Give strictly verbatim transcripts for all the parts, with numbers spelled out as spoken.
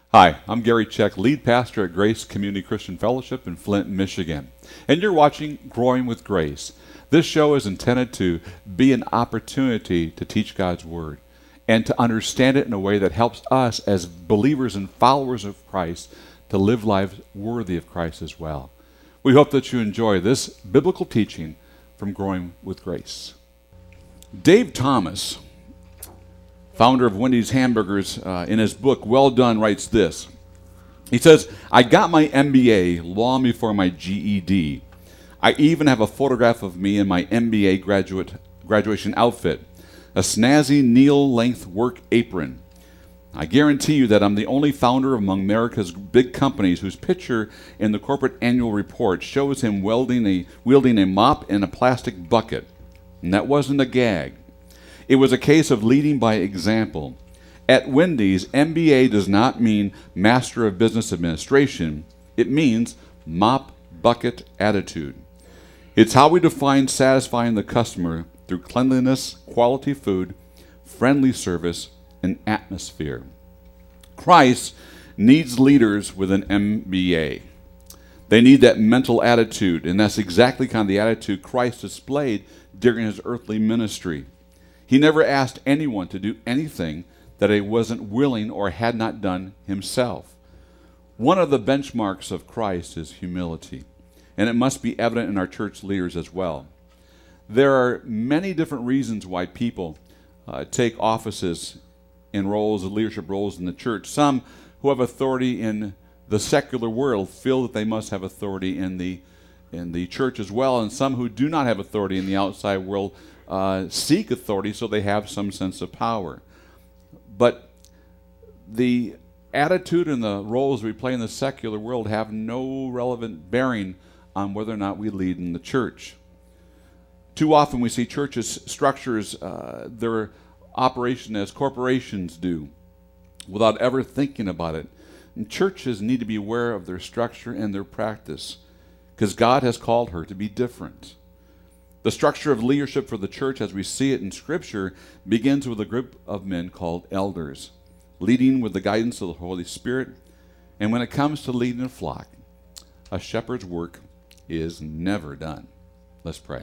Hi, I'm Gary Check, lead pastor at Grace Community Christian Fellowship in Flint, Michigan. And you're watching Growing with Grace. This show is intended to be an opportunity to teach God's Word and to understand it in a way that helps us as believers and followers of Christ to live lives worthy of Christ as well. We hope that you enjoy this biblical teaching from Growing with Grace. Dave Thomas, founder of Wendy's Hamburgers, uh, in his book, Well Done, writes this. He says, I got my M B A long before my G E D. I even have a photograph of me in my M B A graduate graduation outfit, a snazzy knee-length work apron. I guarantee you that I'm the only founder among America's big companies whose picture in the corporate annual report shows him wielding a, wielding a mop and a plastic bucket. And that wasn't a gag. It was a case of leading by example. At Wendy's, M B A does not mean Master of Business Administration. It means mop bucket attitude. It's how we define satisfying the customer through cleanliness, quality food, friendly service, and atmosphere. Christ needs leaders with an M B A. They need that mental attitude, and that's exactly kind of the attitude Christ displayed during his earthly ministry. He never asked anyone to do anything that he wasn't willing or had not done himself. One of the benchmarks of Christ is humility, and it must be evident in our church leaders as well. There are many different reasons why people uh, take offices and roles, leadership roles in the church. Some who have authority in the secular world feel that they must have authority in the in the church as well, and some who do not have authority in the outside world uh, seek authority so they have some sense of power. But the attitude and the roles we play in the secular world have no relevant bearing on whether or not we lead in the church. Too often we see churches structures uh, their operation as corporations do without ever thinking about it. And churches need to be aware of their structure and their practice because God has called her to be different. The structure of leadership for the church as we see it in Scripture begins with a group of men called elders, leading with the guidance of the Holy Spirit. And when it comes to leading a flock, a shepherd's work is never done. Let's pray.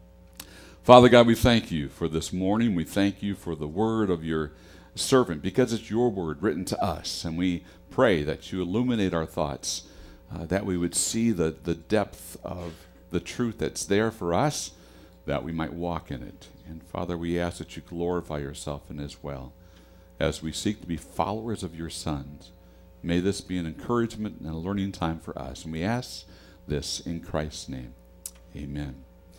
Father God, we thank you for this morning. We thank you for the word of your servant because it's your word written to us. And we pray that you illuminate our thoughts, uh, that we would see the, the depth of the truth that's there for us, that we might walk in it. And Father, we ask that you glorify yourself in as well as we seek to be followers of your sons. May this be an encouragement and a learning time for us. And we ask this in Christ's name. Amen.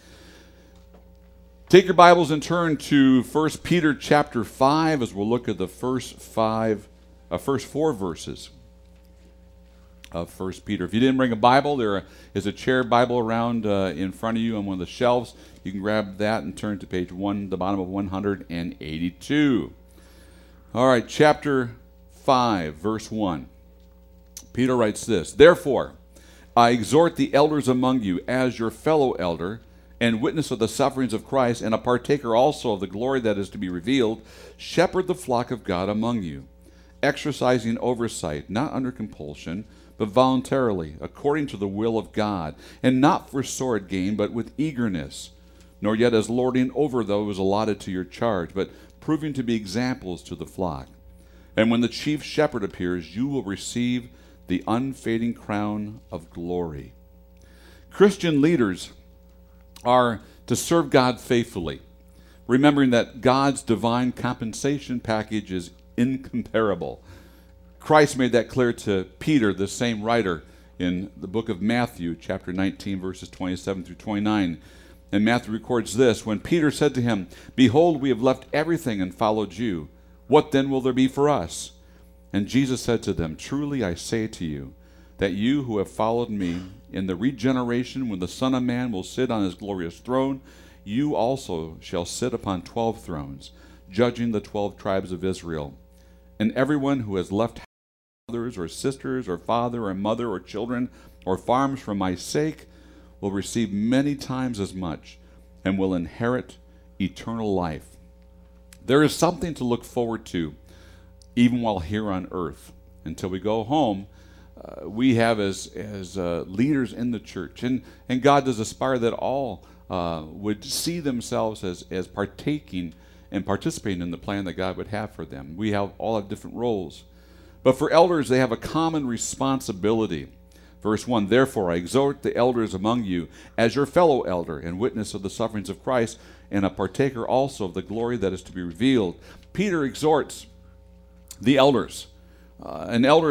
Take your Bibles and turn to First Peter chapter five as we'll look at the first five, uh, first four verses of First Peter. If you didn't bring a Bible, there is a chair Bible around uh, in front of you on one of the shelves. You can grab that and turn to page one, the bottom of one hundred eighty-two. All right, chapter five, verse one. Peter writes this, Therefore, I exhort the elders among you as your fellow elder and witness of the sufferings of Christ, and a partaker also of the glory that is to be revealed, shepherd the flock of God among you, exercising oversight, not under compulsion, but voluntarily, according to the will of God, and not for sword gain, but with eagerness, nor yet as lording over those allotted to your charge, but proving to be examples to the flock. And when the chief shepherd appears, you will receive the unfading crown of glory. Christian leaders are to serve God faithfully, remembering that God's divine compensation package is incomparable. Christ made that clear to Peter, the same writer, in the book of Matthew, chapter nineteen, verses twenty-seven through twenty-nine. And Matthew records this, When Peter said to him, Behold, we have left everything and followed you. What then will there be for us? And Jesus said to them, Truly I say to you, that you who have followed me, in the regeneration when the Son of Man will sit on his glorious throne, you also shall sit upon twelve thrones, judging the twelve tribes of Israel. And everyone who has left brothers or sisters or father or mother or children or farms for my sake will receive many times as much and will inherit eternal life. There is something to look forward to even while here on earth. until we go home, uh, we have as as uh, leaders in the church, and and God does aspire that all uh, would see themselves as as partaking and participating in the plan that God would have for them. We have all have different roles, but for elders, they have a common responsibility. Verse one, therefore I exhort the elders among you as your fellow elder and witness of the sufferings of Christ, and a partaker also of the glory that is to be revealed. Peter exhorts the elders. Uh, an elder,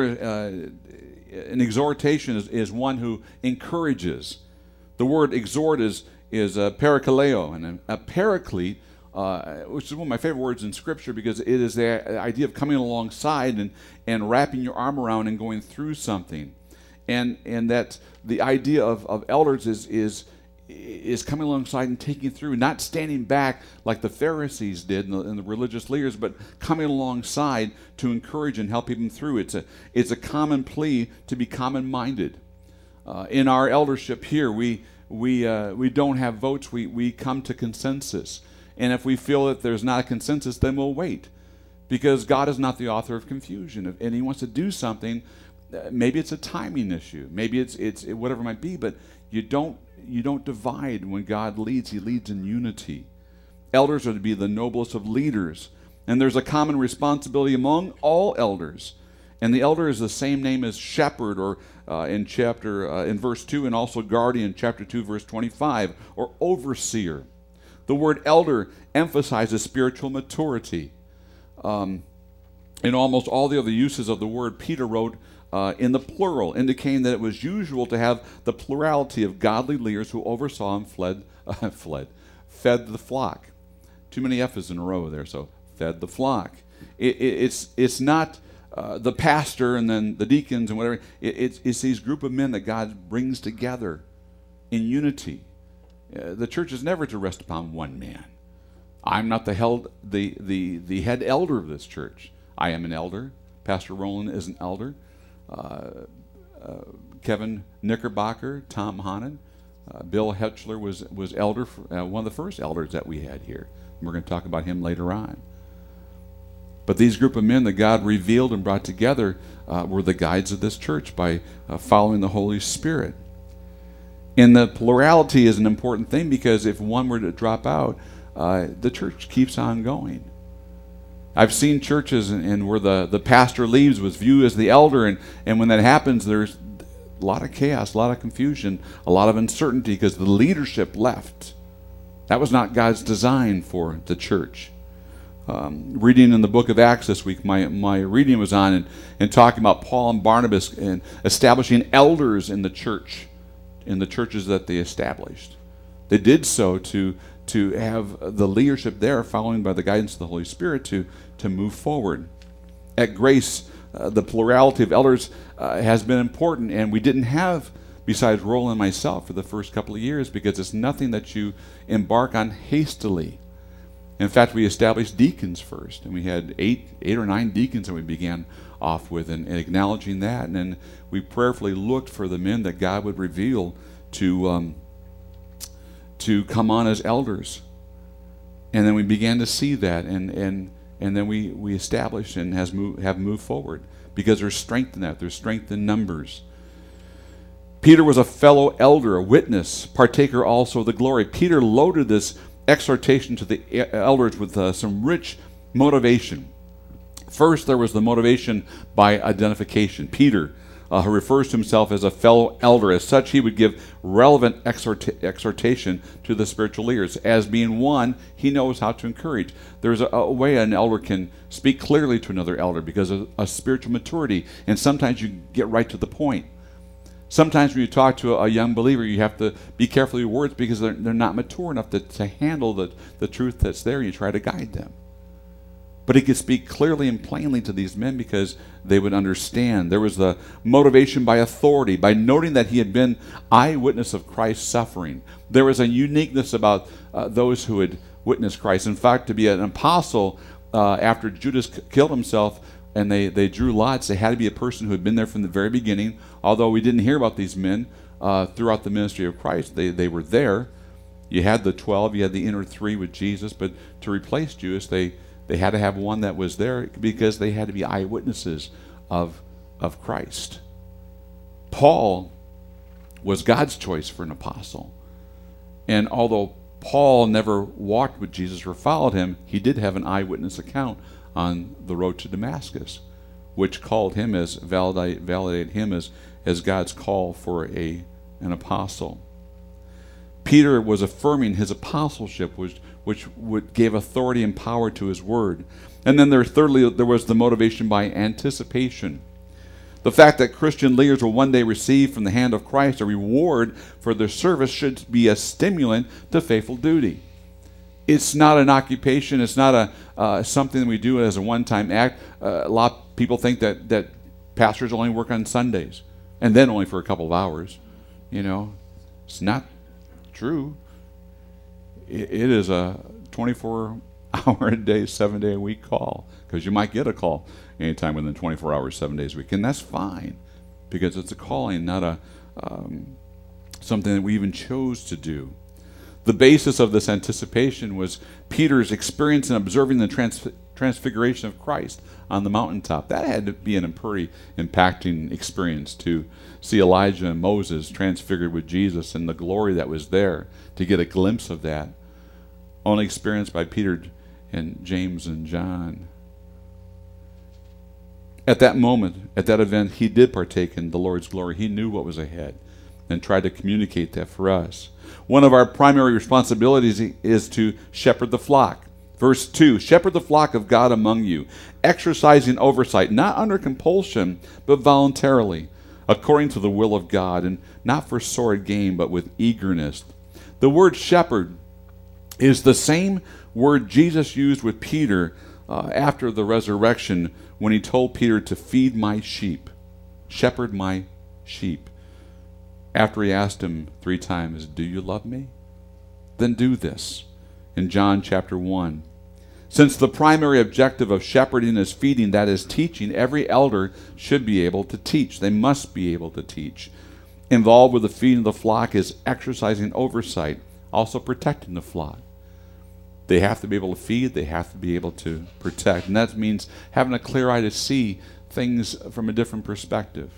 uh, an exhortation is, is one who encourages. The word exhort is, is a parakaleo, and a, a paraclete, uh, which is one of my favorite words in Scripture, because it is the idea of coming alongside and, and wrapping your arm around and going through something. And and that the idea of, of elders is is is coming alongside and taking through, not standing back like the Pharisees did and the, and the religious leaders, but coming alongside to encourage and help them through. It's a it's a common plea to be common-minded. Uh, in our eldership here, we we uh, we don't have votes. We we come to consensus, and if we feel that there's not a consensus, then we'll wait, because God is not the author of confusion, and He wants to do something. Uh, maybe it's a timing issue. Maybe it's it's it, whatever it might be. But you don't you don't divide when God leads. He leads in unity. Elders are to be the noblest of leaders, and there's a common responsibility among all elders. And the elder is the same name as shepherd, or uh, in chapter uh, in verse two, and also guardian, chapter two, verse twenty-five, or overseer. The word elder emphasizes spiritual maturity. Um, in almost all the other uses of the word, Peter wrote Uh, in the plural, indicating that it was usual to have the plurality of godly leaders who oversaw and fled, uh, fled, fed the flock. Too many F's in a row there, so fed the flock. It, it, it's it's not uh, the pastor and then the deacons and whatever. It, it's, it's these group of men that God brings together in unity. Uh, the church is never to rest upon one man. I'm not the, held, the, the, the head elder of this church. I am an elder. Pastor Roland is an elder. Uh, uh, Kevin Knickerbocker, Tom Hannen, uh, Bill Hetchler was was elder, for, uh, one of the first elders that we had here. We're going to talk about him later on. But these group of men that God revealed and brought together uh, were the guides of this church by uh, following the Holy Spirit. And the plurality is an important thing, because if one were to drop out, uh, the church keeps on going. I've seen churches and, and where the, the pastor leaves was viewed as the elder, and, and when that happens, there's a lot of chaos, a lot of confusion, a lot of uncertainty, because the leadership left. That was not God's design for the church. Um, reading in the book of Acts this week, my, my reading was on and, and talking about Paul and Barnabas and establishing elders in the church, in the churches that they established. They did so to to have the leadership there, following by the guidance of the Holy Spirit, to, to move forward. At Grace, uh, the plurality of elders uh, has been important, and we didn't have, besides Roland and myself, for the first couple of years, because it's nothing that you embark on hastily. In fact, we established deacons first, and we had eight, eight or nine deacons that we began off with, and, and acknowledging that, and then we prayerfully looked for the men that God would reveal to um, to come on as elders. And then we began to see that, and and and then we we established and has move, have moved forward, because there's strength in that. There's strength in numbers. Peter was a fellow elder, a witness, partaker also of the glory. Peter loaded this exhortation to the elders with uh, some rich motivation. First, there was the motivation by identification. Peter, uh, who refers to himself as a fellow elder, as such, he would give relevant exhort- exhortation to the spiritual leaders. As being one, he knows how to encourage. There's a, a way an elder can speak clearly to another elder because of a spiritual maturity, and sometimes you get right to the point. Sometimes when you talk to a, a young believer, you have to be careful with your words, because they're, they're not mature enough to, to handle the, the truth that's there, and you try to guide them. But he could speak clearly and plainly to these men because they would understand. There was the motivation by authority, by noting that he had been eyewitness of Christ's suffering. There was a uniqueness about uh, those who had witnessed Christ. In fact, to be an apostle uh, after Judas c- killed himself, and they, they drew lots, they had to be a person who had been there from the very beginning. Although we didn't hear about these men uh, throughout the ministry of Christ, they, they were there. You had the twelve, you had the inner three with Jesus, but to replace Judas, they, they had to have one that was there because they had to be eyewitnesses of, of Christ. Paul was God's choice for an apostle. And although Paul never walked with Jesus or followed him, he did have an eyewitness account on the road to Damascus, which called him as validate, validated him as, as God's call for a an apostle. Peter was affirming his apostleship, which which would gave authority and power to his word. And then there, thirdly, there was the motivation by anticipation. The fact that Christian leaders will one day receive from the hand of Christ a reward for their service should be a stimulant to faithful duty. It's not an occupation. It's not a uh, something that we do as a one-time act. Uh, a lot of people think that, that pastors only work on Sundays, and then only for a couple of hours. You know, it's not true. It, it is a twenty-four hour a day, seven day a week call, because you might get a call anytime within twenty-four hours, seven days a week, and that's fine, because it's a calling, not a um, something that we even chose to do. The basis of this anticipation was Peter's experience in observing the trans- transfiguration of Christ on the mountaintop. That had to be an pretty impacting experience, to see Elijah and Moses transfigured with Jesus and the glory that was there, to get a glimpse of that, only experienced by Peter and James and John. At that moment, at that event, he did partake in the Lord's glory. He knew what was ahead and tried to communicate that for us. One of our primary responsibilities is to shepherd the flock. Verse two, shepherd the flock of God among you, exercising oversight, not under compulsion, but voluntarily, according to the will of God, and not for sordid gain, but with eagerness. The word shepherd is the same word Jesus used with Peter uh, after the resurrection, when he told Peter to feed my sheep, shepherd my sheep. After he asked him three times, do you love me? Then do this. In John chapter one. Since the primary objective of shepherding is feeding, that is teaching, every elder should be able to teach. They must be able to teach. Involved with the feeding of the flock is exercising oversight, also protecting the flock. They have to be able to feed, they have to be able to protect. And that means having a clear eye to see things from a different perspective.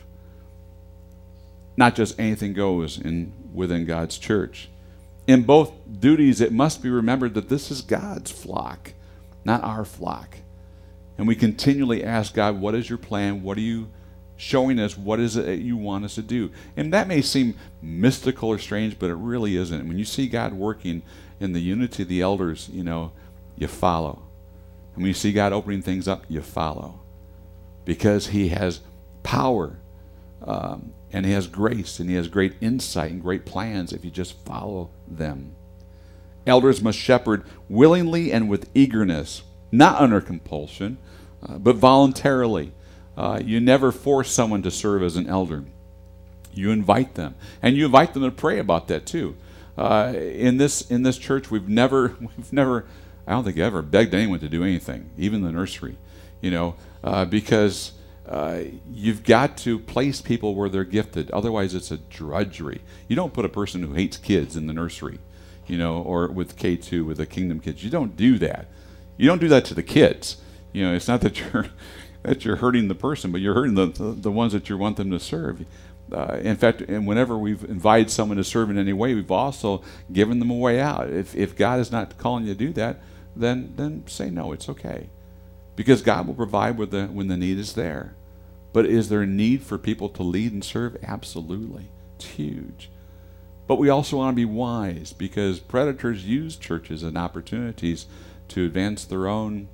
Not just anything goes in within God's church. In both duties, it must be remembered that this is God's flock, not our flock. And we continually ask God, what is your plan? What are you showing us? What is it that you want us to do? And that may seem mystical or strange, but it really isn't. When you see God working in the unity of the elders, you know, you follow. And when you see God opening things up, you follow. Because he has power. Um, and he has grace, and he has great insight and great plans if you just follow them. Elders must shepherd willingly and with eagerness, not under compulsion, uh, but voluntarily. Uh, you never force someone to serve as an elder. You invite them, and you invite them to pray about that too. Uh, in this in this church, we've never we've never I don't think I ever begged anyone to do anything, even the nursery, you know, uh, because. Uh, you've got to place people where they're gifted. Otherwise, it's a drudgery. You don't put a person who hates kids in the nursery, you know, or with K two, with the Kingdom Kids. You don't do that. You don't do that to the kids. You know, it's not that you're that you're hurting the person, but you're hurting the the, the ones that you want them to serve. Uh, in fact, and whenever we've invited someone to serve in any way, we've also given them a way out. If if God is not calling you to do that, then then say no. It's okay, because God will provide when the when the need is there. But is there a need for people to lead and serve? Absolutely. It's huge. But we also want to be wise, because predators use churches and opportunities to advance their own,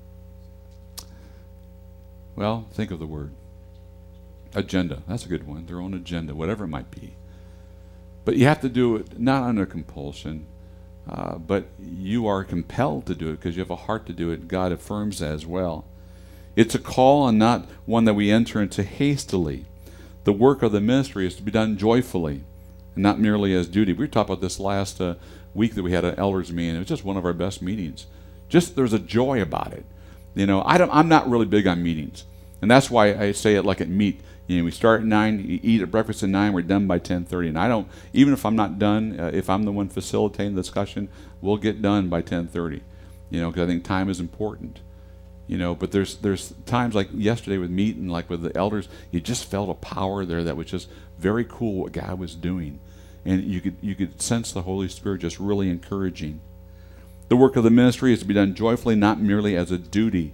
well, think of the word, agenda. That's a good one. Their own agenda, whatever it might be. But you have to do it not under compulsion, uh, but you are compelled to do it because you have a heart to do it. God affirms that as well. It's a call and not one that we enter into hastily. The work of the ministry is to be done joyfully and not merely as duty. We talked about this last uh, week that we had an elders meeting. It was just one of our best meetings. Just there's a joy about it. You know, I don't, I'm not really big on meetings. And that's why I say it like at meat. You know, we start at nine, you eat at breakfast at nine, we're done by ten thirty. And I don't, even if I'm not done, uh, if I'm the one facilitating the discussion, we'll get done by ten thirty. You know, because I think time is important. You know, but there's there's times like yesterday with meeting, like with the elders, you just felt a power there that was just very cool what God was doing. And you could you could sense the Holy Spirit just really encouraging. The work of the ministry is to be done joyfully, not merely as a duty.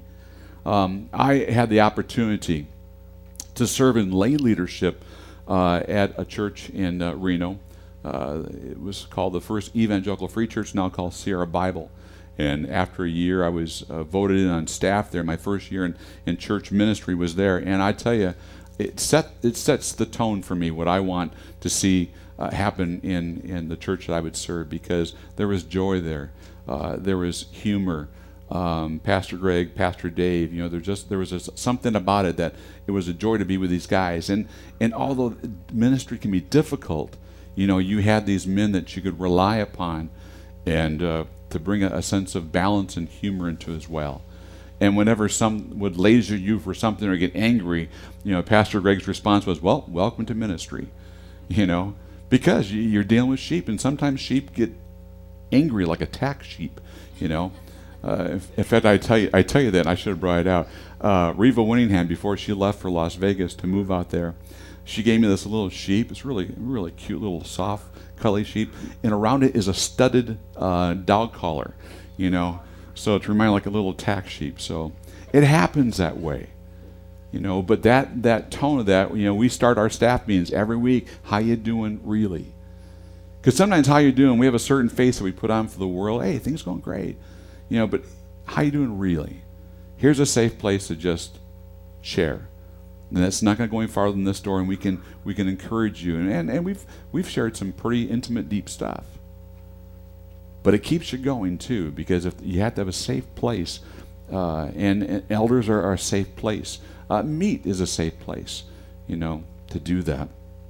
Um, I had the opportunity to serve in lay leadership uh, at a church in uh, Reno. Uh, it was called the First Evangelical Free Church, now called Sierra Bible. And after a year, I was uh, voted in on staff there. My first year in, in church ministry was there. And I tell you, it set it sets the tone for me, what I want to see uh, happen in, in the church that I would serve, because there was joy there. Uh, there was humor. Um, Pastor Greg, Pastor Dave, you know, there just there was a, something about it that it was a joy to be with these guys. And and although ministry can be difficult, you know, you had these men that you could rely upon, and uh, to bring a, a sense of balance and humor into as well. And whenever some would laser you for something or get angry, you know, Pastor Greg's response was, "Well, welcome to ministry," you know, because you, you're dealing with sheep, and sometimes sheep get angry like attack sheep, you know. Uh, in fact, I tell you, I tell you that, and I should have brought it out. Uh, Reva Winningham, before she left for Las Vegas to move out there, she gave me this little sheep. It's really, really cute, little soft, cuddly sheep, and around it is a studded uh, dog collar, you know, so to remind like a little attack sheep. So it happens that way, you know. But that that tone of that, you know, we start our staff meetings every week. How you doing, really? Because sometimes how you doing, we have a certain face that we put on for the world. Hey, things going great. You know, but how you doing really? Here's a safe place to just share. And that's not going to go any farther than this door, and we can we can encourage you. And, and, and we've we've shared some pretty intimate, deep stuff. But it keeps you going too, because if you have to have a safe place, uh, and, and elders are, are a safe place. Uh, meat is a safe place, you know, to do that.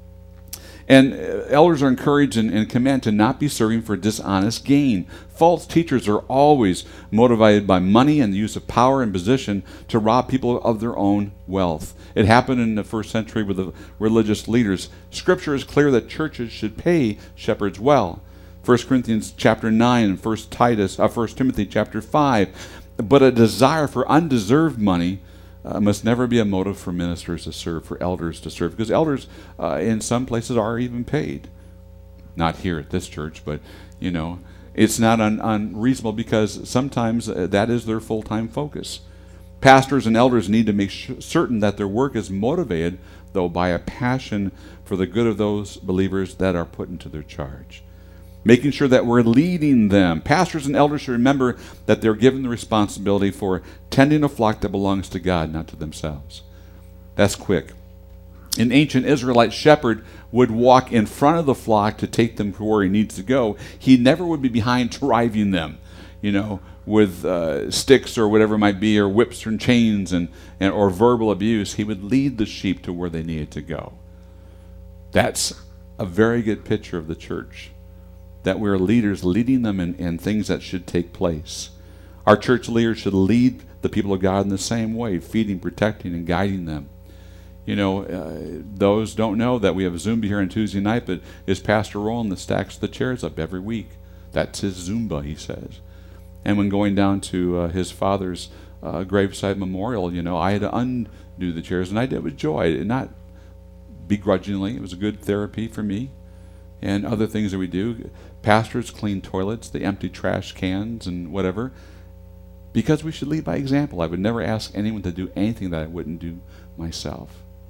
And elders are encouraged and, and commanded to not be serving for dishonest gain. False teachers are always motivated by money and the use of power and position to rob people of their own wealth. It happened in the first century with the religious leaders. Scripture is clear that churches should pay shepherds well. First Corinthians chapter nine and First Titus, uh, First Timothy chapter five. But a desire for undeserved money Uh, must never be a motive for ministers to serve, for elders to serve, because elders uh, in some places are even paid. Not here at this church, but, you know, it's not un- unreasonable, because sometimes uh, that is their full-time focus. Pastors and elders need to make sh- certain that their work is motivated, though, by a passion for the good of those believers that are put into their charge. Making sure that we're leading them. Pastors and elders should remember that they're given the responsibility for tending a flock that belongs to God, not to themselves. That's quick. An ancient Israelite shepherd would walk in front of the flock to take them to where he needs to go. He never would be behind driving them, you know, with uh, sticks or whatever it might be, or whips and chains and, and or verbal abuse. He would lead the sheep to where they needed to go. That's a very good picture of the church, that we're leaders leading them in, in things that should take place. Our church leaders should lead the people of God in the same way, feeding, protecting, and guiding them. You know, uh, those don't know that we have a Zumba here on Tuesday night, but it's Pastor Roland that stacks the chairs up every week. That's his Zumba, he says. And when going down to uh, his father's uh, graveside memorial, you know, I had to undo the chairs, and I did it with joy, and not begrudgingly. It was a good therapy for me. And other things that we do. Pastors clean toilets, they empty trash cans and whatever, because we should lead by example. I would never ask anyone to do anything that I wouldn't do myself.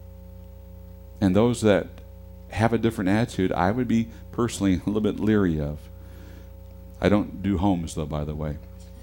And those that have a different attitude, I would be personally a little bit leery of. I don't do homes, though, by the way.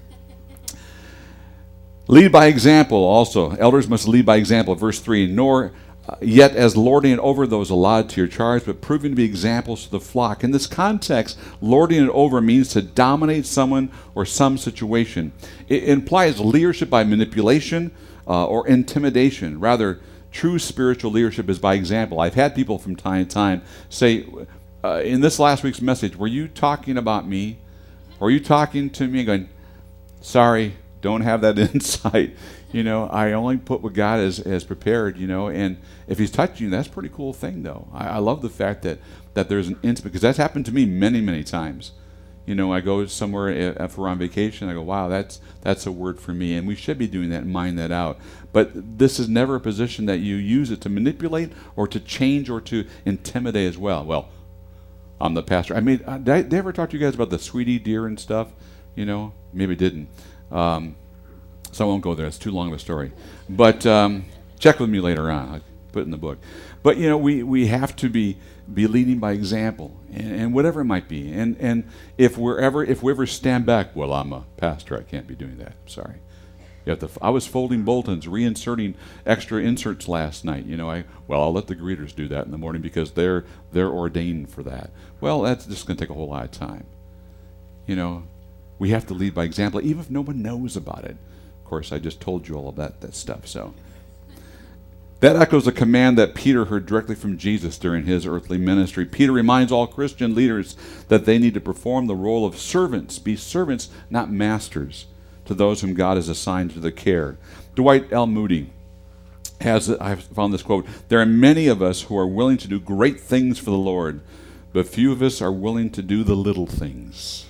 Lead by example also. Elders must lead by example. Verse three, nor Uh, yet as lording it over those allotted to your charge, but proving to be examples to the flock. In this context, lording it over means to dominate someone or some situation. It implies leadership by manipulation uh, or intimidation. Rather, true spiritual leadership is by example. I've had people from time to time say, uh, in this last week's message, were you talking about me? Were you talking to me? Going, sorry, don't have that insight. You know, I only put what God has, has prepared, you know, and if he's touching you, that's a pretty cool thing, though. I, I love the fact that, that there's an intimate, because that's happened to me many, many times. you know, I go somewhere if we're on vacation, I go, wow, that's that's a word for me. And we should be doing that and mind that out. But this is never a position that you use it to manipulate or to change or to intimidate as well. Well, I'm the pastor. I mean, did I, did I ever talk to you guys about the sweetie deer and stuff? You know, maybe didn't. Um, so I won't go there. It's too long of a story. But um, check with me later on. I'll put it in the book. But, you know, we, we have to be be leading by example, and, and whatever it might be. And and if we're ever if we ever stand back, well, I'm a pastor, I can't be doing that. I'm sorry. You have to. I was folding bulletins, reinserting extra inserts last night. You know, I well, I'll let the greeters do that in the morning because they're they're ordained for that. Well, that's just going to take a whole lot of time. You know, we have to lead by example, even if no one knows about it. Of course, I just told you all of that that stuff. So. That echoes a command that Peter heard directly from Jesus during his earthly ministry. Peter reminds all Christian leaders that they need to perform the role of servants, be servants, not masters, to those whom God has assigned to their care. Dwight L. Moody has, I found this quote, "There are many of us who are willing to do great things for the Lord, but few of us are willing to do the little things."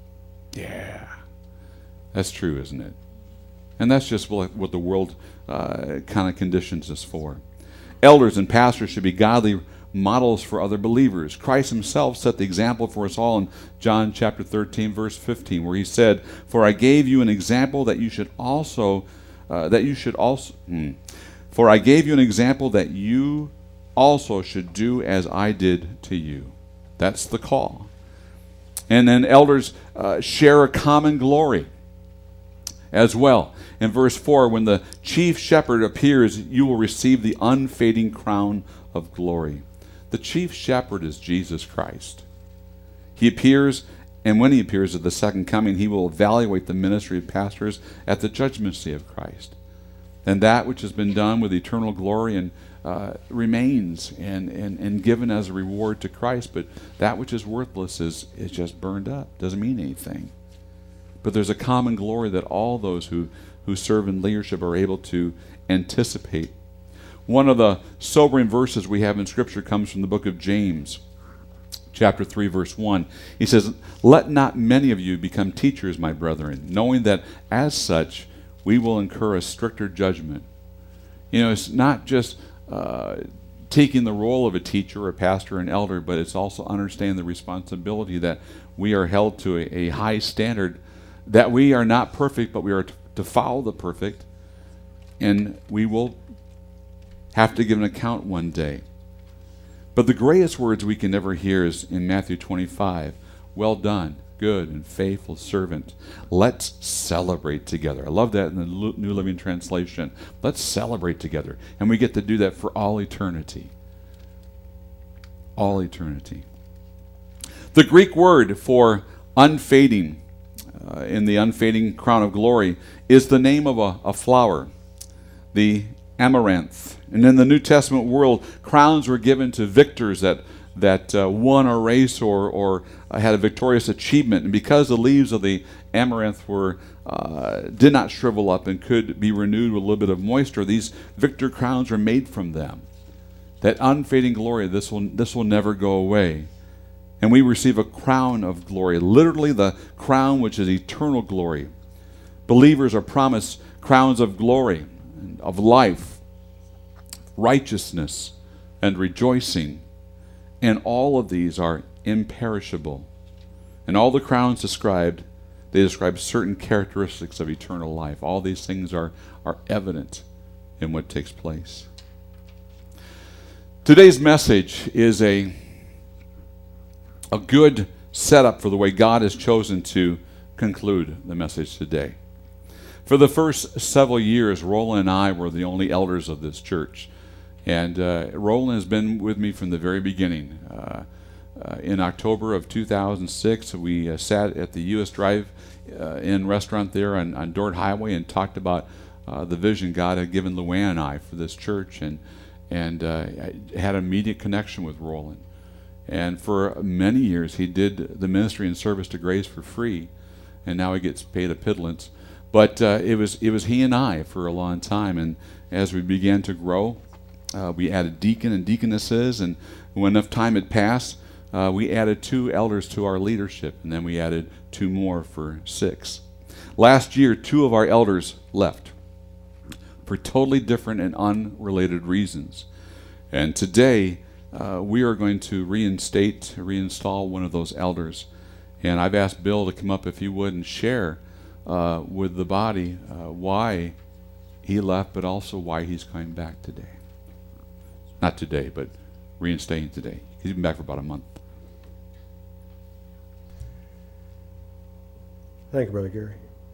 Yeah, that's true, isn't it? And that's just what, what the world uh, kind of conditions us for. Elders and pastors should be godly models for other believers. Christ himself set the example for us all in John chapter thirteen, verse fifteen, where he said, "For I gave you an example that you should also, uh, that you should also, hmm, for I gave you an example that you also should do as I did to you." That's the call. And then elders uh, share a common glory as well. In verse four, when the chief shepherd appears, you will receive the unfading crown of glory. The chief shepherd is Jesus Christ. He appears, and when he appears at the second coming, he will evaluate the ministry of pastors at the judgment seat of Christ. And that which has been done with eternal glory and uh, remains and, and, and given as a reward to Christ, but that which is worthless is, is just burned up, doesn't mean anything. But there's a common glory that all those who, who serve in leadership are able to anticipate. One of the sobering verses we have in Scripture comes from the book of James, chapter three, verse one. He says, "Let not many of you become teachers, my brethren, knowing that as such we will incur a stricter judgment." You know, it's not just uh, taking the role of a teacher, a pastor, an elder, but it's also understanding the responsibility that we are held to a, a high standard, that we are not perfect, but we are to, to follow the perfect, and we will have to give an account one day. But the greatest words we can ever hear is in Matthew twenty-five, "Well done, good and faithful servant. Let's celebrate together." I love that in the New Living Translation. Let's celebrate together. And we get to do that for all eternity. All eternity. The Greek word for unfading, Uh, in the unfading crown of glory, is the name of a, a flower, the amaranth. And in the New Testament world, crowns were given to victors that that uh, won a race or or uh, had a victorious achievement. And because the leaves of the amaranth were uh, did not shrivel up and could be renewed with a little bit of moisture, these victor crowns were made from them. That unfading glory, this will this will never go away. And we receive a crown of glory, literally the crown which is eternal glory. Believers are promised crowns of glory, of life, righteousness, and rejoicing. And all of these are imperishable. And all the crowns described, they describe certain characteristics of eternal life. All these things are, are evident in what takes place. Today's message is a a good setup for the way God has chosen to conclude the message today. For the first several years, Roland and I were the only elders of this church. And uh, Roland has been with me from the very beginning. Uh, uh, in October of two thousand six, we uh, sat at the U S Drive uh, Inn restaurant there on, on Dort Highway and talked about uh, the vision God had given Luann and I for this church, and, and uh, I had an immediate connection with Roland. And for many years, he did the ministry and service to Grace for free, and now he gets paid a pittance. But uh, it was it was he and I for a long time, and as we began to grow, uh, we added deacon and deaconesses, and when enough time had passed, uh, we added two elders to our leadership, and then we added two more for six. Last year, two of our elders left for totally different and unrelated reasons. And today, uh, we are going to reinstate, reinstall one of those elders. And I've asked Bill to come up, if he would, and share uh, with the body uh, why he left, but also why he's coming back today. Not today, but reinstating today. He's been back for about a month. Thank you, Brother Gary.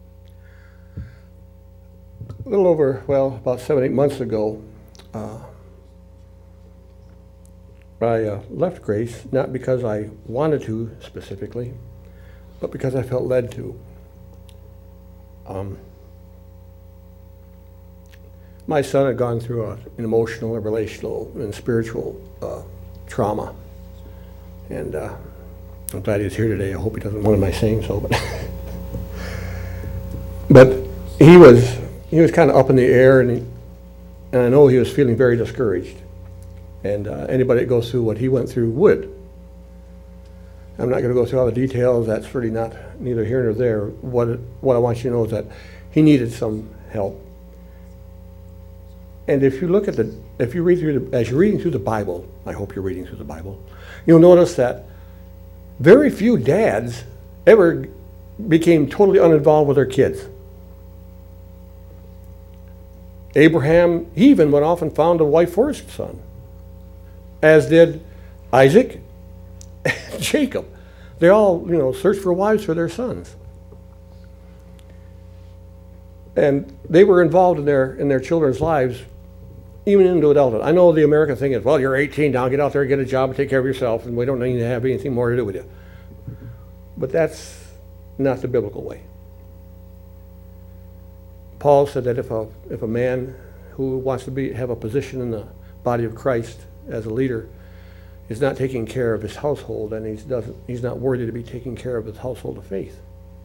A little over, well, about seven, eight months ago, uh, I uh, left Grace, not because I wanted to specifically, but because I felt led to. Um, my son had gone through a, an emotional, a relational, and spiritual uh, trauma. And uh, I'm glad he's here today. I hope he doesn't mind my saying so. But, but he was he was kind of up in the air, and, he, and I know he was feeling very discouraged. And uh, anybody that goes through what he went through would. I'm not going to go through all the details. That's really not neither here nor there. What it, what I want you to know is that he needed some help. And if you look at the, if you read through the, as you're reading through the Bible, I hope you're reading through the Bible, you'll notice that very few dads ever became totally uninvolved with their kids. Abraham, he even went off and found a wife for his son, as did Isaac and Jacob. They all, you know, searched for wives for their sons. And they were involved in their in their children's lives, even into adulthood. I know the American thing is, well, you're eighteen now, get out there, get a job, and take care of yourself, and we don't need to have anything more to do with you. But that's not the biblical way. Paul said that if a if a man who wants to be have a position in the body of Christ as a leader is not taking care of his household, then he doesn't he's not worthy to be taking care of his household of faith.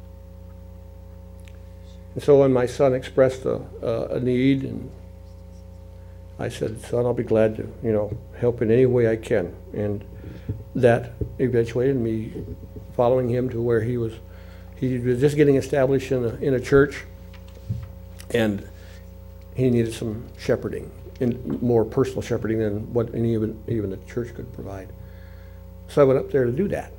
And so when my son expressed a, a, a need, and I said, son, I'll be glad to, you know, help in any way I can. And that eventuated me following him to where he was, he was just getting established in a, in a church, and he needed some shepherding, and more personal shepherding than what any even, even the church could provide. So I went up there to do that.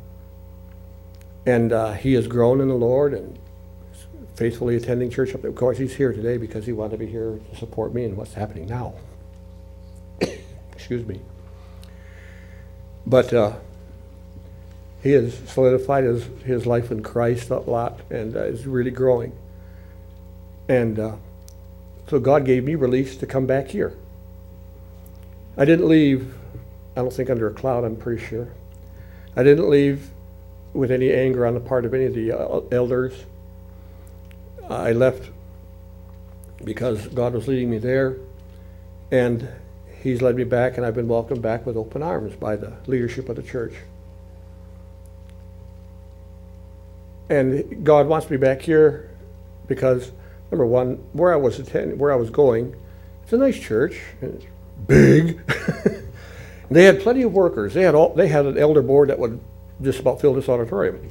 And uh, he has grown in the Lord and faithfully attending church up there. Of course, he's here today because he wanted to be here to support me in what's happening now. Excuse me. But uh, he has solidified his, his life in Christ a lot, and uh, is really growing. And uh, so God gave me release to come back here. I didn't leave, I don't think under a cloud, I'm pretty sure. I didn't leave with any anger on the part of any of the uh, elders. I left because God was leading me there, and he's led me back, and I've been welcomed back with open arms by the leadership of the church. And God wants me back here because, number one, where I was attending, where I was going, it's a nice church, and it's big. They had plenty of workers. They had all, they had an elder board that would just about fill this auditorium.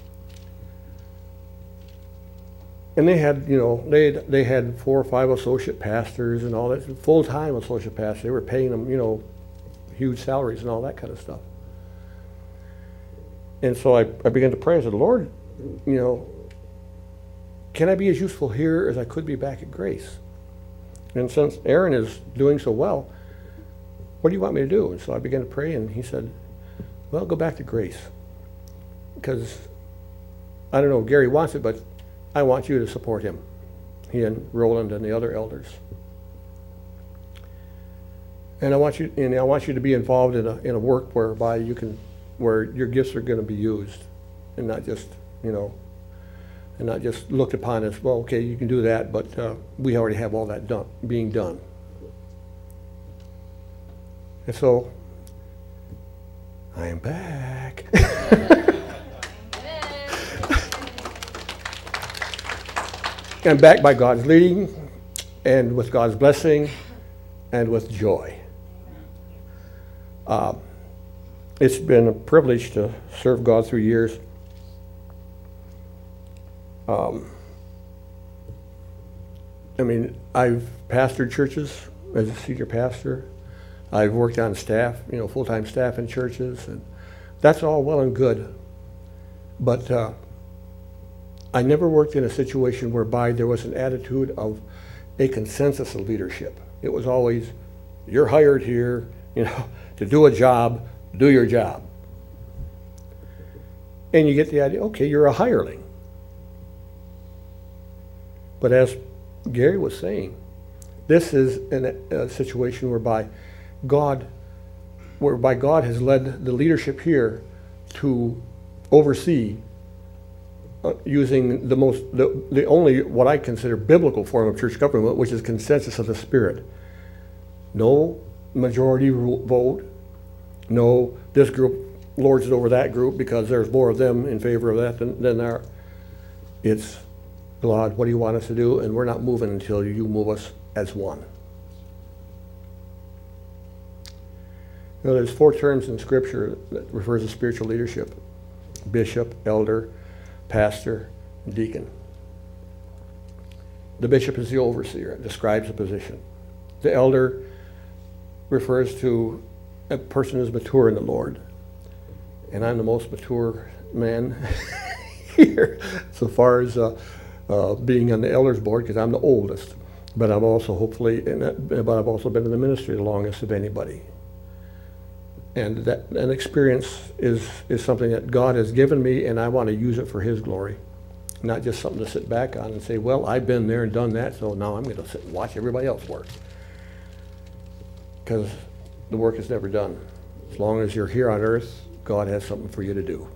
And they had, you know, they they had four or five associate pastors and all that, full-time associate pastors. They were paying them, you know, huge salaries and all that kind of stuff. And so I, I began to pray. I said, Lord, you know, can I be as useful here as I could be back at Grace? And since Aaron is doing so well, what do you want me to do? And so I began to pray, and he said, well, go back to Grace. Because, I don't know if Gary wants it, but I want you to support him, he and Roland and the other elders. And I want you, and I want you to be involved in a in a work whereby you can, where your gifts are going to be used, and not just, you know, and not just looked upon as, well, okay, you can do that, but uh, we already have all that done, being done. And so, I am back. I'm back by God's leading, and with God's blessing, and with joy. Uh, it's been a privilege to serve God through years. Um, I mean, I've pastored churches as a senior pastor. I've worked on staff, you know, full-time staff in churches, and that's all well and good. But uh, I never worked in a situation whereby there was an attitude of a consensus of leadership. It was always, you're hired here, you know, to do a job, do your job. And you get the idea, okay, you're a hireling. But as Gary was saying, this is an, a situation whereby God, whereby God has led the leadership here to oversee uh, using the most, the, the only what I consider biblical form of church government, which is consensus of the Spirit. No majority rule, vote. No, this group lords it over that group because there's more of them in favor of that than, than there. It's, God, what do you want us to do? And we're not moving until you move us as one. You know, there's four terms in Scripture that refers to spiritual leadership: bishop, elder, pastor, and deacon. The bishop is the overseer. It describes the position. The elder refers to a person who's mature in the Lord. And I'm the most mature man here so far as uh, uh, being on the elders board, because I'm the oldest. But I'm also hopefully, in that, but I've also been in the ministry the longest of anybody. And that an experience is, is something that God has given me, and I want to use it for His glory. Not just something to sit back on and say, well, I've been there and done that, so now I'm going to sit and watch everybody else work. Because the work is never done. As long as you're here on earth, God has something for you to do.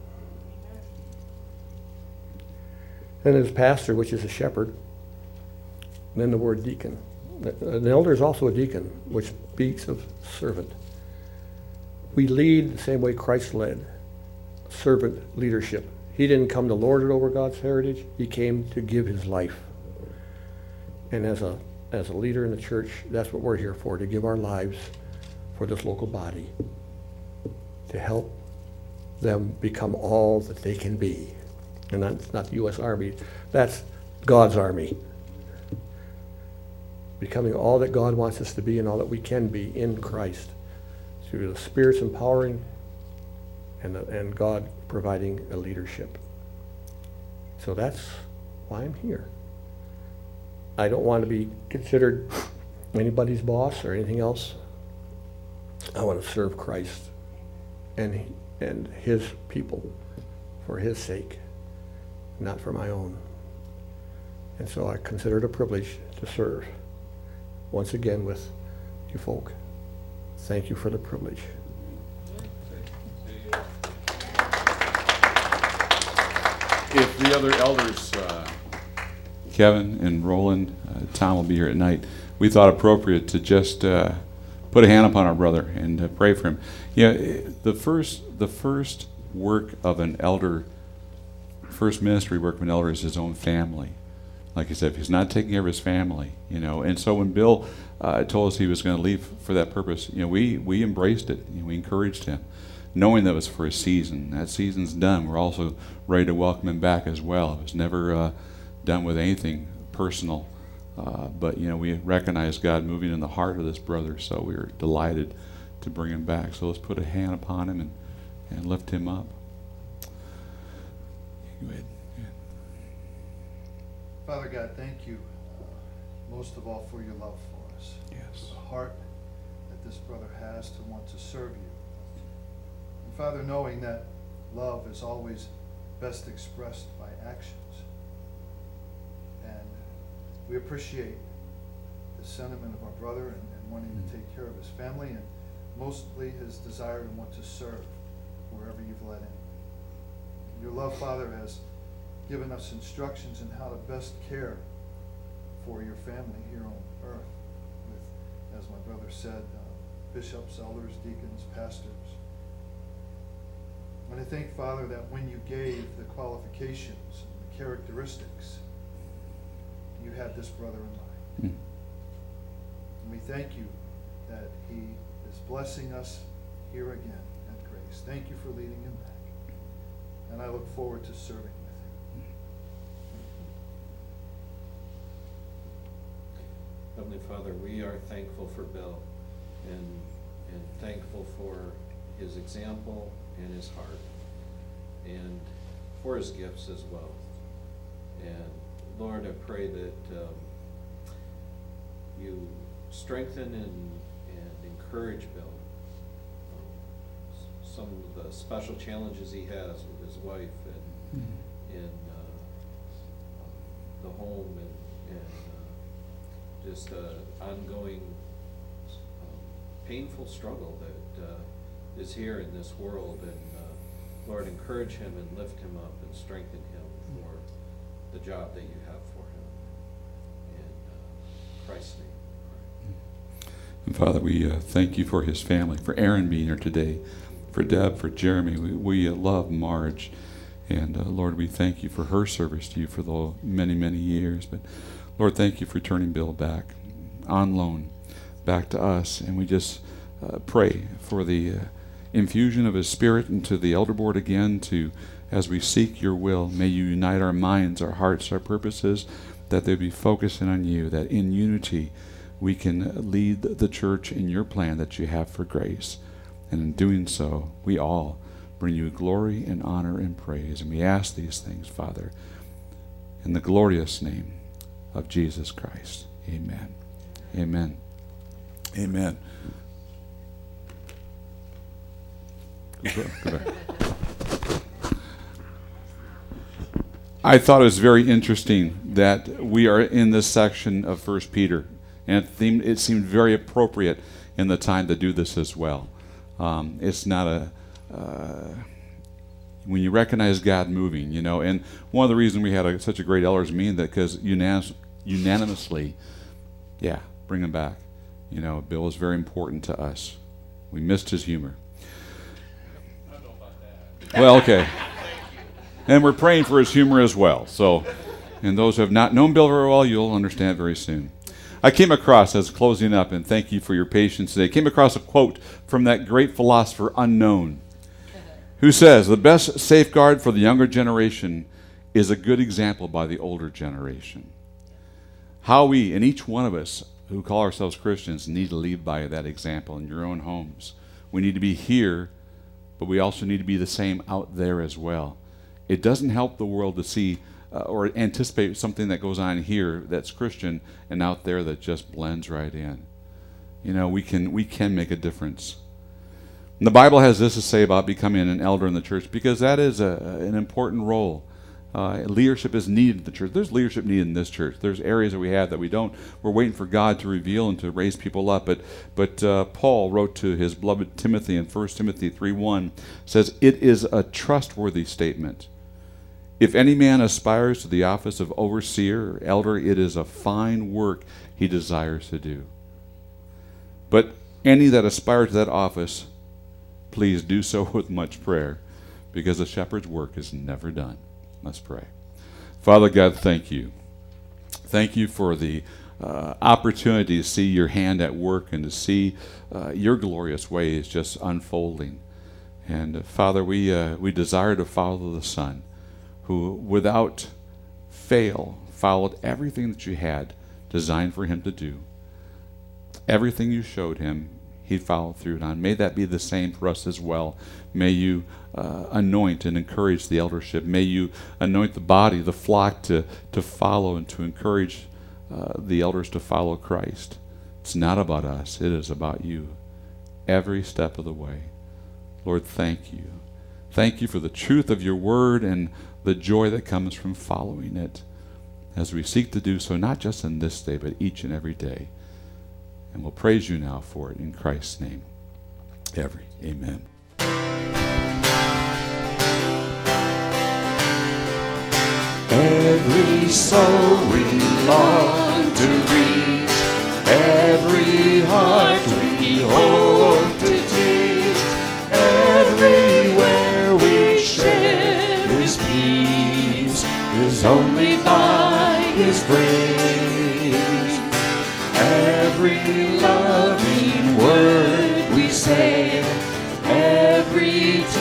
And as pastor, which is a shepherd, and then the word deacon. An elder is also a deacon, which speaks of servant. We lead the same way Christ led, servant leadership. He didn't come to lord it over God's heritage. He came to give his life. And as a, as a leader in the church, that's what we're here for, to give our lives for this local body, to help them become all that they can be. And that's not the U S Army, that's God's army. Becoming all that God wants us to be and all that we can be in Christ, through the Spirit's empowering and, the, and God providing a leadership. So that's why I'm here. I don't want to be considered anybody's boss or anything else. I want to serve Christ and, and His people for His sake, not for my own. And so I consider it a privilege to serve once again with you folk. Thank you for the privilege. If the other elders, uh, Kevin and Roland, uh, Tom will be here at night, we thought appropriate to just uh, put a hand upon our brother and uh, pray for him. Yeah, you know, the first, the first work of an elder, first ministry work of an elder is his own family. Like I said, if he's not taking care of his family, you know. And so when Bill uh, told us he was going to leave for that purpose, you know, we we embraced it. You know, we encouraged him, knowing that it was for a season. That season's done. We're also ready to welcome him back as well. It was never uh, done with anything personal, uh, but you know, we recognize God moving in the heart of this brother, so we were delighted to bring him back. So let's put a hand upon him and and lift him up. Go ahead. Father God, thank you uh, most of all for your love for us. Yes. For the heart that this brother has to want to serve you. And Father, knowing that love is always best expressed by actions. And we appreciate the sentiment of our brother and, and wanting mm-hmm. to take care of his family, and mostly his desire to want to serve wherever you've led him. Your love, Father, has given us instructions in how to best care for your family here on earth with, as my brother said, uh, bishops, elders, deacons, pastors. And I think, Father, that when you gave the qualifications and the characteristics, you had this brother in mind. Mm. And we thank you that he is blessing us here again at Grace. mistakes. Thank you for leading him back. And I look forward to serving with him. Heavenly Father, we are thankful for Bill and, and thankful for his example and his heart and for his gifts as well. And Lord, I pray that um, you strengthen and, and encourage Bill. Um, s- some of the special challenges he has with his wife and Mm-hmm. in uh, the home and, and uh, just uh, ongoing um, painful struggle that uh, is here in this world. And uh, Lord, encourage him and lift him up and strengthen him for the job that you have for him. In uh, Christ's name. And Father, we uh, thank you for his family, for Aaron being here today, for Deb, for Jeremy. We, we uh, love Marge. And uh, Lord, we thank you for her service to you for the many, many years. But Lord, thank you for turning Bill back on loan, back to us. And we just uh, pray for the uh, infusion of his spirit into the elder board again to, as we seek your will, may you unite our minds, our hearts, our purposes, that they be focusing on you, that in unity we can lead the church in your plan that you have for Grace. And in doing so, we all bring you glory and honor and praise. And we ask these things, Father, in the glorious name of Jesus Christ. Amen. Amen. Amen. Go back, go back. I thought it was very interesting that we are in this section of First Peter, and it seemed, it seemed very appropriate in the time to do this as well. Um, it's not a uh, when you recognize God moving, you know, and one of the reasons we had a, such a great elders meeting that because unanimous, unanimously, yeah, bring him back. You know, Bill is very important to us. We missed his humor. I don't know about that. Well, okay. And we're praying for his humor as well. So, and those who have not known Bill very well, you'll understand very soon. I came across, as closing up, and thank you for your patience today, came across a quote from that great philosopher Unknown, who says, the best safeguard for the younger generation is a good example by the older generation. How we, and each one of us who call ourselves Christians, need to lead by that example in your own homes. We need to be here, but we also need to be the same out there as well. It doesn't help the world to see uh, or anticipate something that goes on here that's Christian and out there that just blends right in. You know, we can we can make a difference. And the Bible has this to say about becoming an elder in the church, because that is a, an important role. Uh, leadership is needed in the church. There's leadership needed in this church. There's areas that we have that we don't. We're waiting for God to reveal and to raise people up. But but uh, Paul wrote to his beloved Timothy in First Timothy three one, says, it is a trustworthy statement. If any man aspires to the office of overseer or elder, it is a fine work he desires to do. But any that aspire to that office, please do so with much prayer, because a shepherd's work is never done. Let's pray. Father God, thank you. Thank you for the uh, opportunity to see your hand at work and to see uh, your glorious ways just unfolding. And uh, Father, we uh, we desire to follow the Son, who without fail followed everything that you had designed for him to do. Everything you showed him, he followed through on. May that be the same for us as well. May you uh, anoint and encourage the eldership. May you anoint the body, the flock, to, to follow and to encourage uh, the elders to follow Christ. It's not about us. It is about you every step of the way. Lord, thank you. Thank you for the truth of your word and the joy that comes from following it as we seek to do so, not just in this day, but each and every day. And we'll praise you now for it in Christ's name. Every. Amen. Every soul we long to reach, every heart we hope to teach, everywhere we share His peace is only by His grace. Every loving word we say, every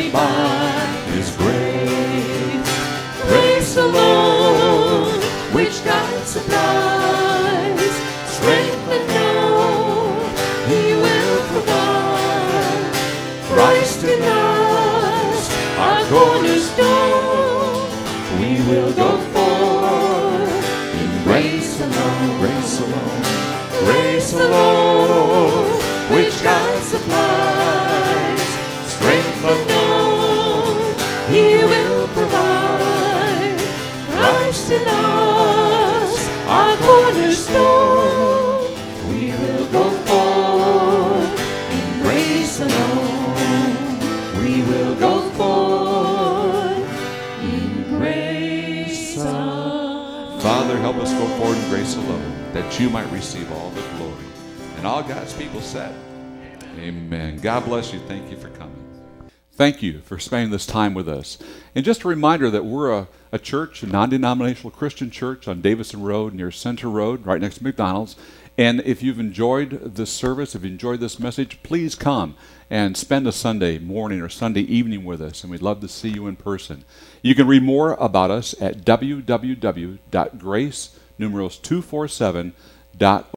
only by His grace. Grace alone, which God supplies, strength unknown He will provide. Christ in us, our cornerstone, we will go forth in grace alone, grace alone, grace alone, which God supplies, strength unknown He will provide. Christ in us, our cornerstone, we will go forth in grace alone, we will go forth in grace alone. Father, help us go forward in grace alone, that you might receive all the glory. And all God's people said, amen. God bless you. Thank you for coming. Thank you for spending this time with us. And just a reminder that we're a, a church, a non-denominational Christian church on Davison Road near Center Road, right next to McDonald's. And if you've enjoyed this service, if you enjoyed this message, please come and spend a Sunday morning or Sunday evening with us, and we'd love to see you in person. You can read more about us at w w w dot grace numerals two forty-seven dot